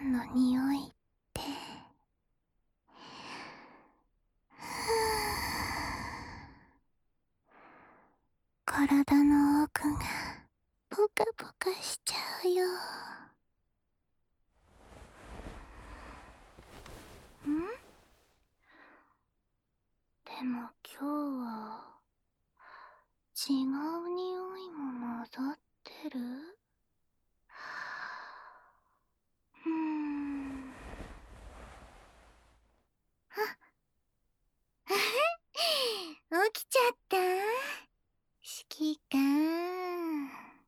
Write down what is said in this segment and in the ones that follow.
んの匂いって、体の奥がポカポカしちゃうよ。でも今日は違う匂いも混ざってる。起きちゃった。指揮官。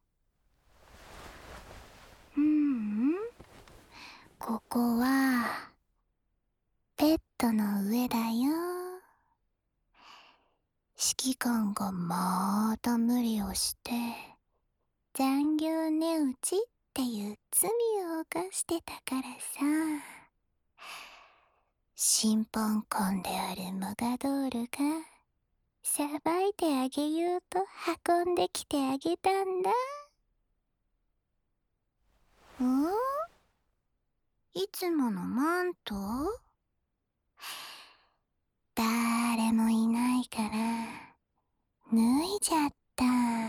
ここはベッドの上だよ。指揮官がまた無理をして残業寝打ちっていう罪を犯してたからさ。審判官であるモガドールがさばいてあげようと運んできてあげたんだ。いつものマント？誰もいないから脱いじゃった。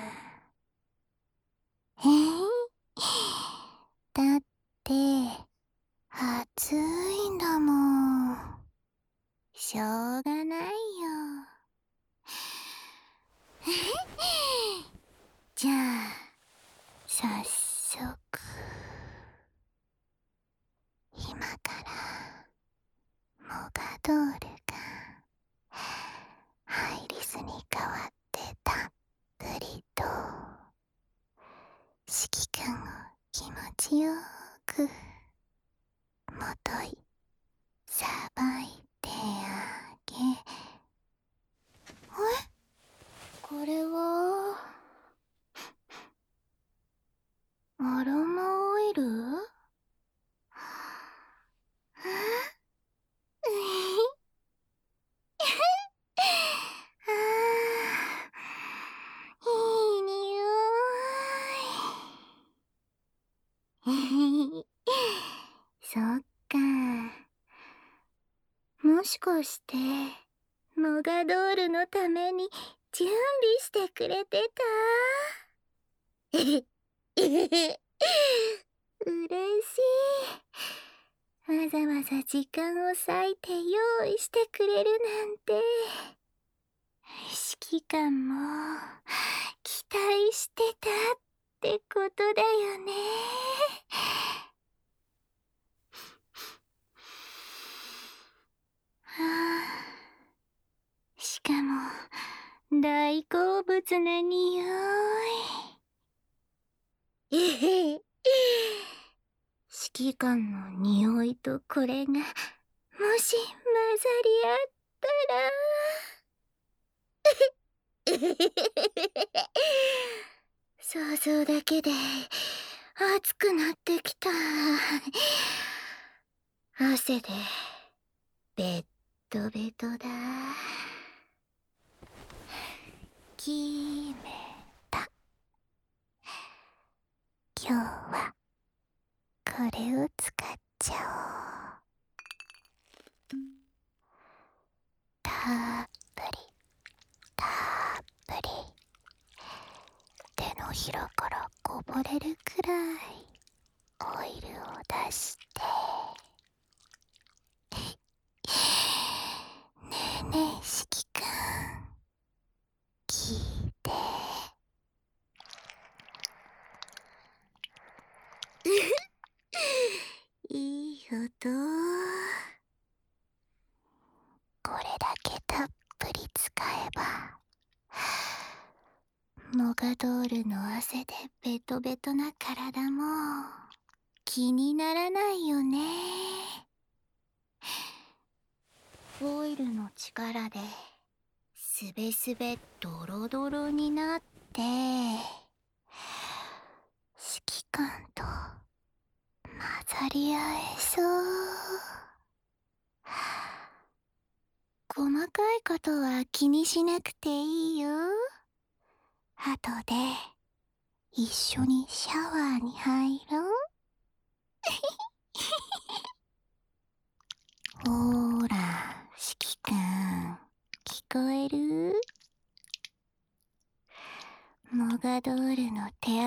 だって暑いんだもん。しょうがないよ。じゃあ早速今からモガドールがハイリスに代わってたっぷりと指揮官を気持ちよくもといさばいてあげ。これはアロマオイル？いい匂い。そっか。もしかしてモガドールのために準備してくれてた？嬉しい。わざわざ時間を割いて用意してくれるなんて。指揮官も期待してたってことだよね。しかも大好物な匂い。指揮官の匂いとこれがもし混ざり合ったら想像だけで熱くなってきた。汗でベッドベトだ。決めた。今日はこれを使っちゃおう。たっぷりたっぷり手のひらからこぼれるくらいオイルを出してねえねえ指揮官聞いて。いい音。これだけたっぷり使えばモガドールの汗でベトベトな体も気にならないよね。オイルの力ですべすべドロドロになって指揮官と混ざり合えそう。細かいことは気にしなくていいよ。後で一緒にシャワーに入ろう。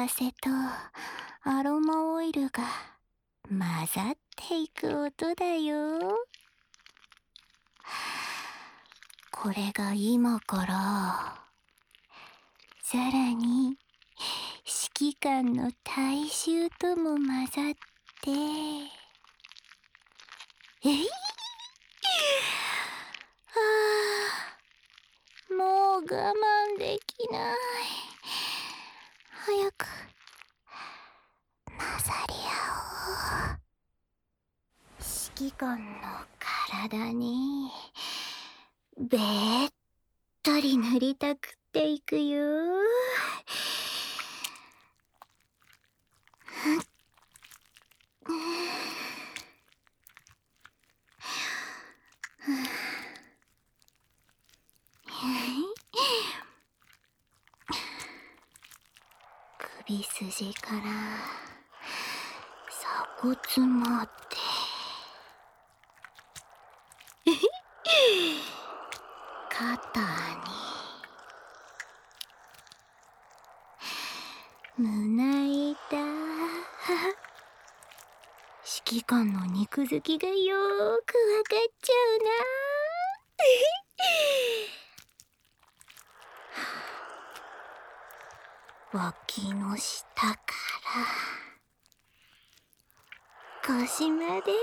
せとアロマオイルが混ざっていく音だよ。これが今からさらに指揮官の大衆とも混ざって、はあ、もう我慢できない。早く混ざり合おう。指揮官の体にべったり塗りたくっていくよ。首筋から鎖骨まで肩に胸板、指揮官の肉付きがよーくわかっちゃうな。脇の下から腰まで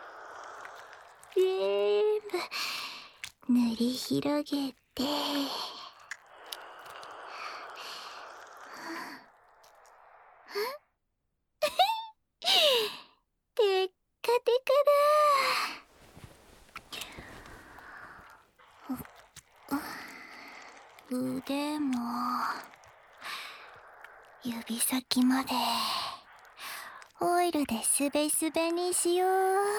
全部塗り広げて、テッカテカだ。腕も指先までオイルですべすべにしよう。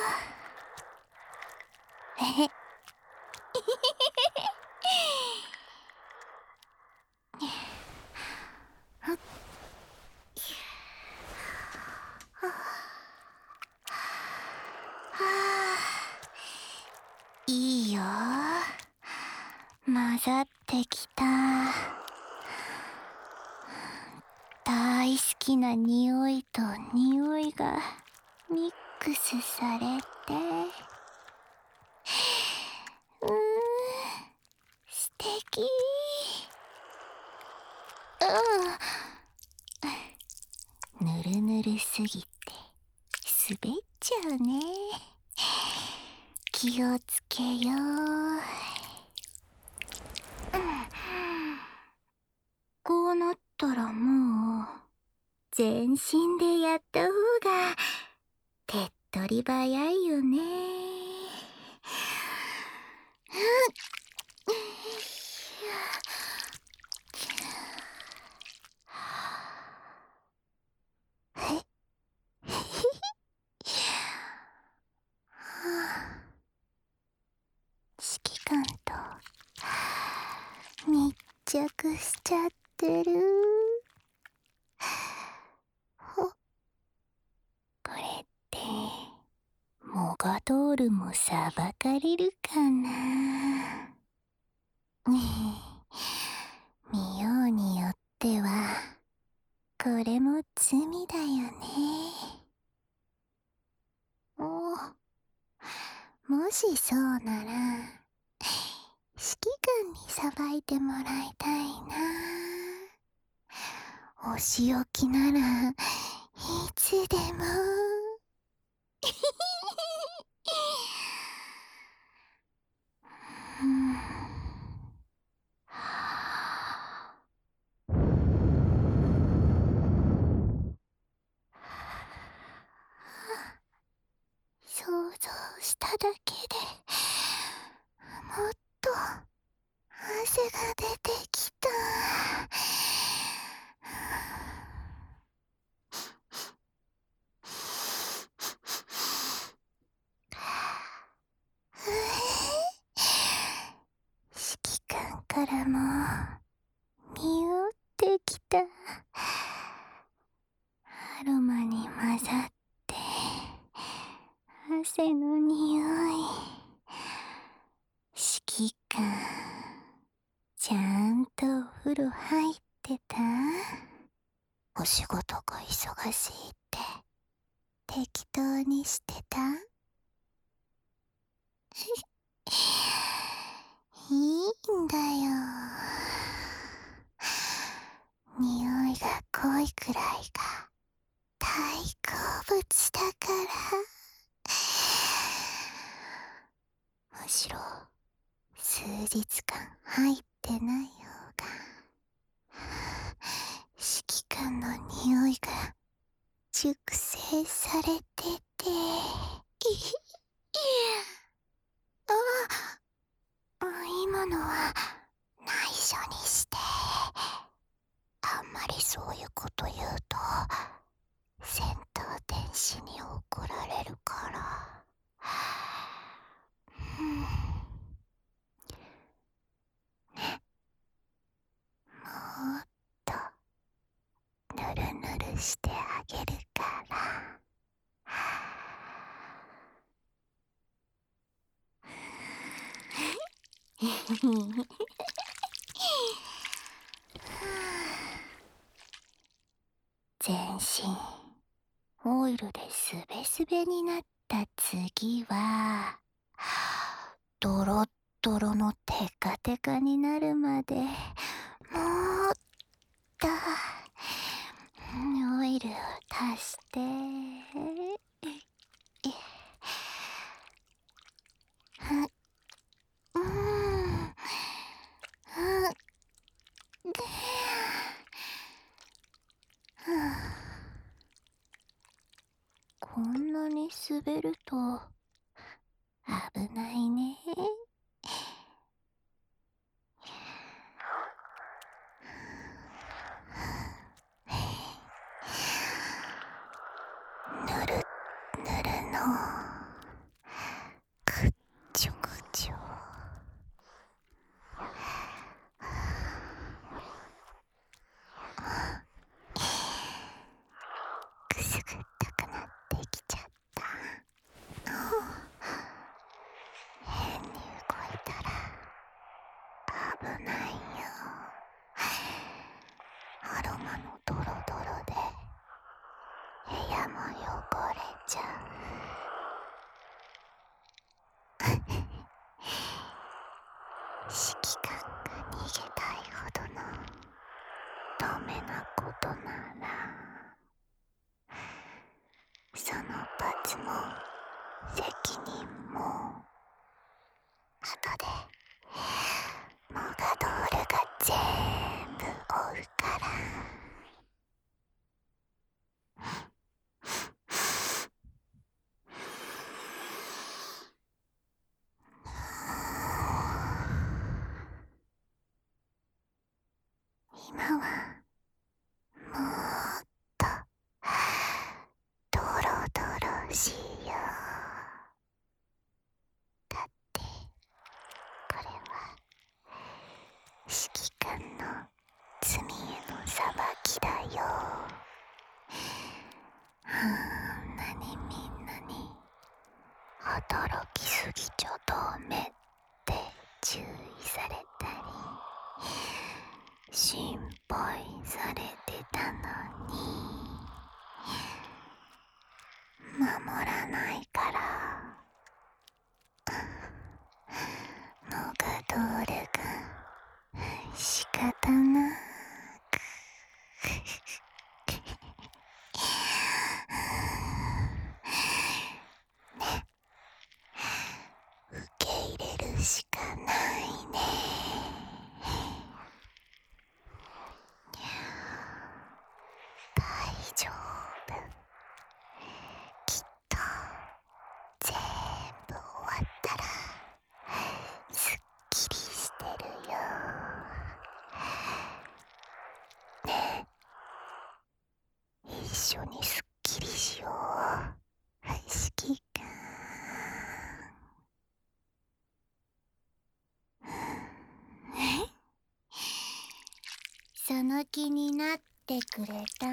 いいよ、混ざってきた。大好きな匂いと匂いがミックスされて、素敵。ぬるぬるすぎて滑っちゃうね。気をつけよう。こうなったらもう全身でやった方が手っ取り早いよね。指揮官と密着しちゃってる。これってモガドールも裁かれるかな。見ようによってはこれも罪だよね。もしそうなら指揮官に裁いてもらいたいな。お仕置きならいつでも。想像しただけでもっと汗が出てきた。指揮官からも匂ってきた。アロマに混ざって汗の匂い。指揮官ちゃんとお風呂入ってた？ お仕事が忙しいって適当にしてた？いいんだよ。匂いが濃いくらいが大好物だから。むしろ数日間入ってない方が指揮官の匂いが熟成されてて今のは内緒にして。あんまりそういうこと言うと戦闘天使に怒られるから。ね、もっとぬるぬるしてあげるから。全身オイルでスベスベになった次はドロッドロのテカテカになるまでもっとオイルを足してこんなに滑ると危ないね。ぬるぬるのくっちょくちょ。くすぐったくなってきちゃった。変に動いたら危ないよ。アロマのドロドロで部屋も汚れちゃう。指揮官が逃げたいほどのダメなことならその罰も責任も後でモガドールが全部負うから。今はもっとドロドロしよう。だってこれは指揮官の罪への裁きだよ。あんなにみんなに働きすぎちゃダメって注意されたり心配されてたのに守らないからモガドールが仕方なくね、受け入れるしかないね。大丈夫。きっと全部終わったらすっきりしてるよ。ねえ、一緒にすっきりしよう。指揮官。その気になってくれた？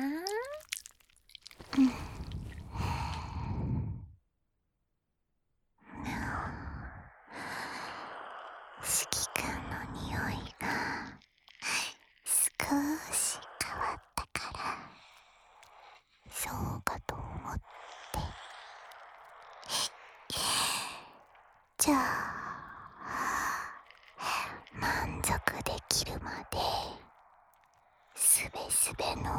指揮官の匂いが少し変わったからじゃあ満足できるまですべすべのドロ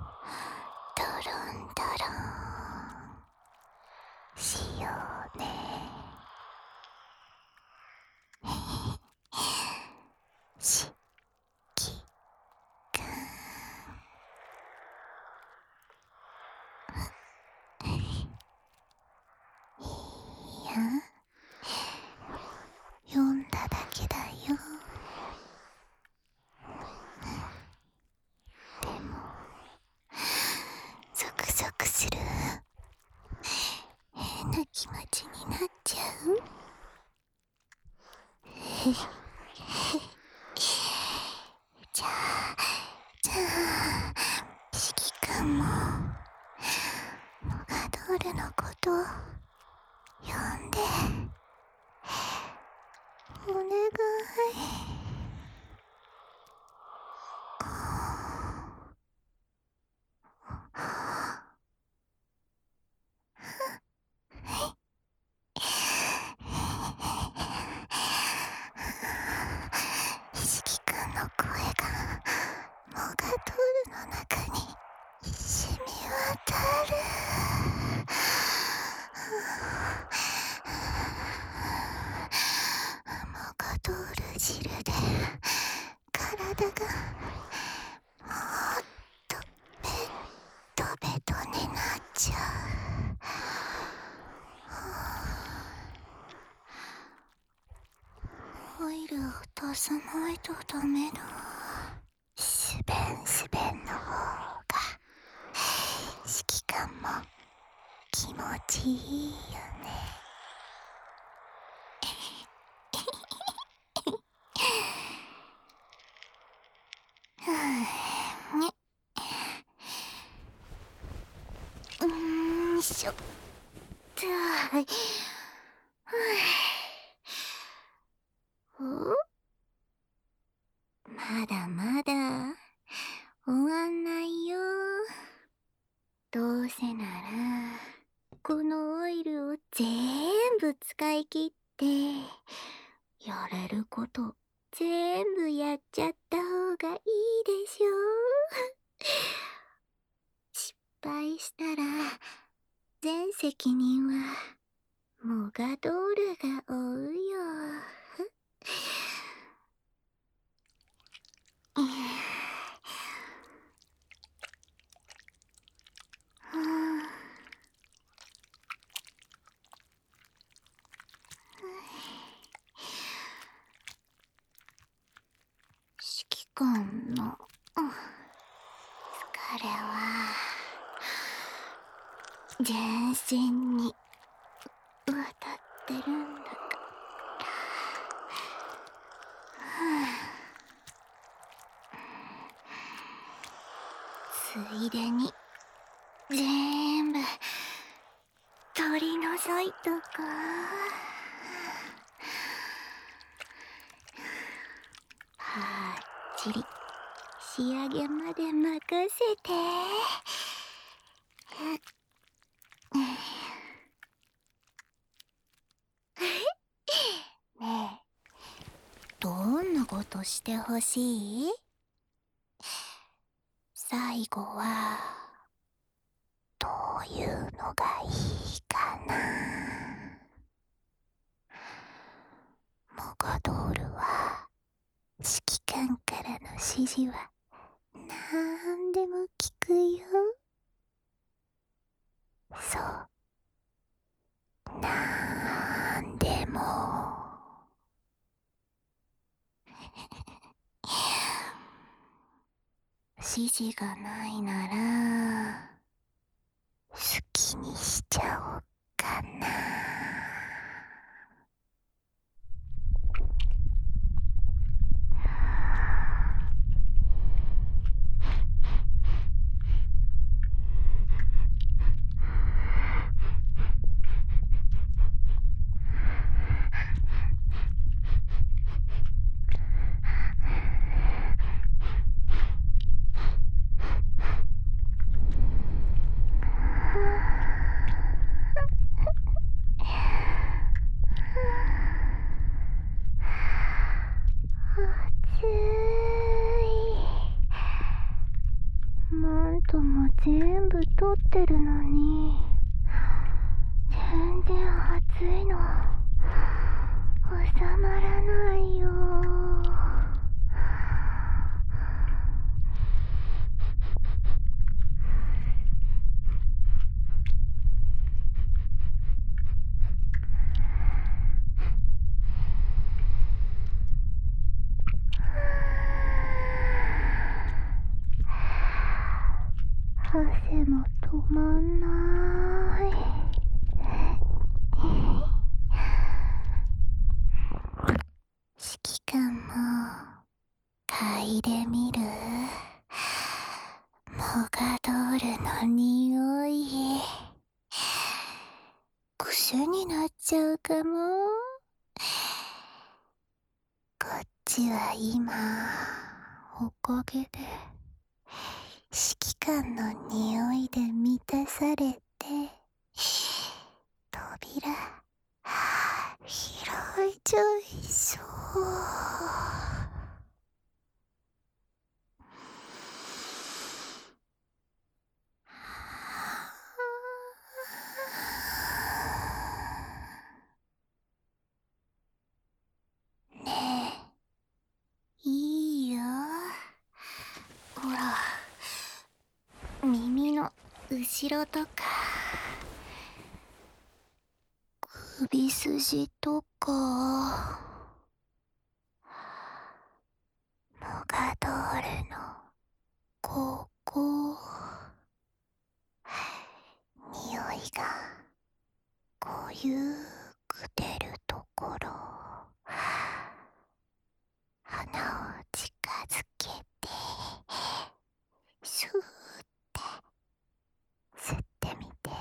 ンドロンしようね。しきくん、いや、読んだだけだよ。でもゾクゾクする変な気持ちになっちゃう。じゃあしきくんもモガドールのこと呼んでお願い。しきくんの声がモガドールの中に染み渡る。モガドール汁で体がもっとベトベトになっちゃう。オイルを足さないとダメだ。すべんすべんの方がしきくんも気持ちいいよね。よいしょっと。まだまだ終わんないよ。どうせならこのオイルを全部使い切ってやれること全部やっちゃった方がいいでしょ。失敗したら全責任はモガドールが負うよ。しきくんの疲れは全身に渡ってるんだから。ついでに全部取り除いとこう。はっちり仕上げまで任せて。ねえ、どんなことしてほしい？最後はどういうのがいいかな。モガドールはしきくんからの指示はなんでも聞くよ。そう、なんでも。指示がないなら好きにしちゃおっかな。 とってるのに全然暑いの収まらないよ。汗も止まんない。指揮官も嗅いでみる？モガドールの匂い。癖になっちゃうかも。こっちは今おかげで指揮官の匂いで満たされて、扉開いちゃいそう。ねえ、いいよ。ほら、耳の後ろとか首筋とか、モガドールのここ、匂いがこうゆく出るところ、鼻を近づけてシューって吸ってみて。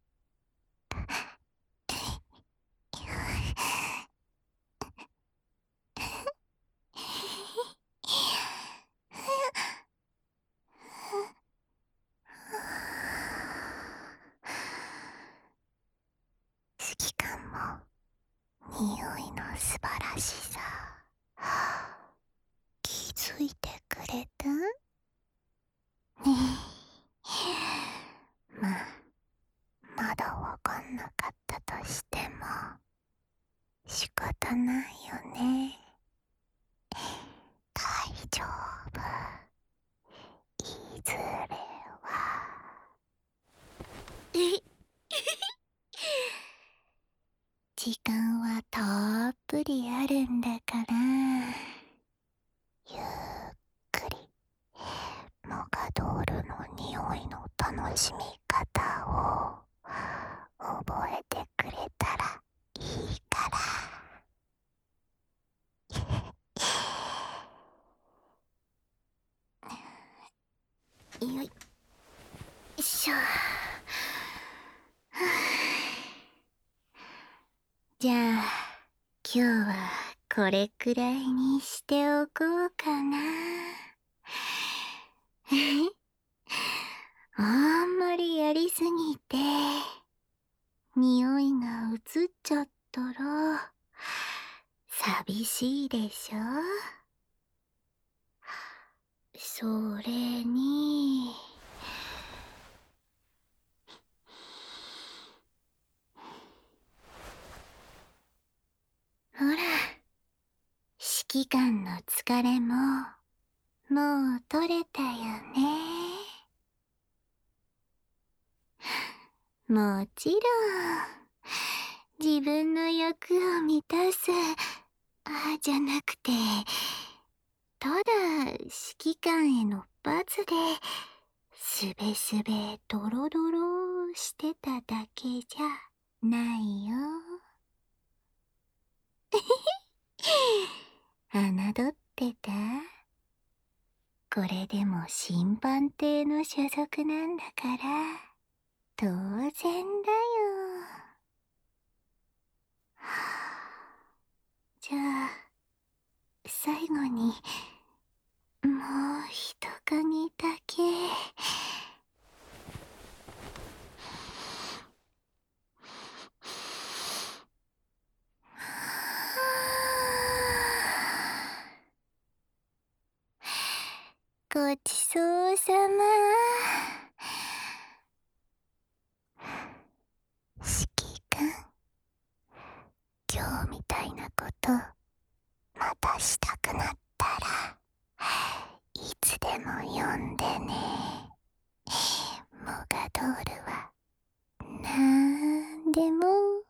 指揮官も匂いの素晴らしさ気づいてくれた？ねえ、まだわかんなかったとしても仕方ないよね。大丈夫。いずれは。時間はたっぷりあるんだから、ゆっくりモガドールの匂いの楽しみ方を覚えてくれたらいいから。よいしょ。じゃあ今日はこれくらいにしておこうかな。あんまりやりすぎて匂いが移っちゃったら寂しいでしょ。それにほら、指揮官の疲れももう取れたよね。もちろん自分の欲を満たすじゃなくて、ただ指揮官への罰ですべすべドロドロしてただけじゃないよ。侮ってた？これでも審判艇の所属なんだから当然だよ。じゃあ最後にもう一かぎだけ。ごちそうさま。 音またしたくなったらいつでも呼んでね。モガドールはなんでも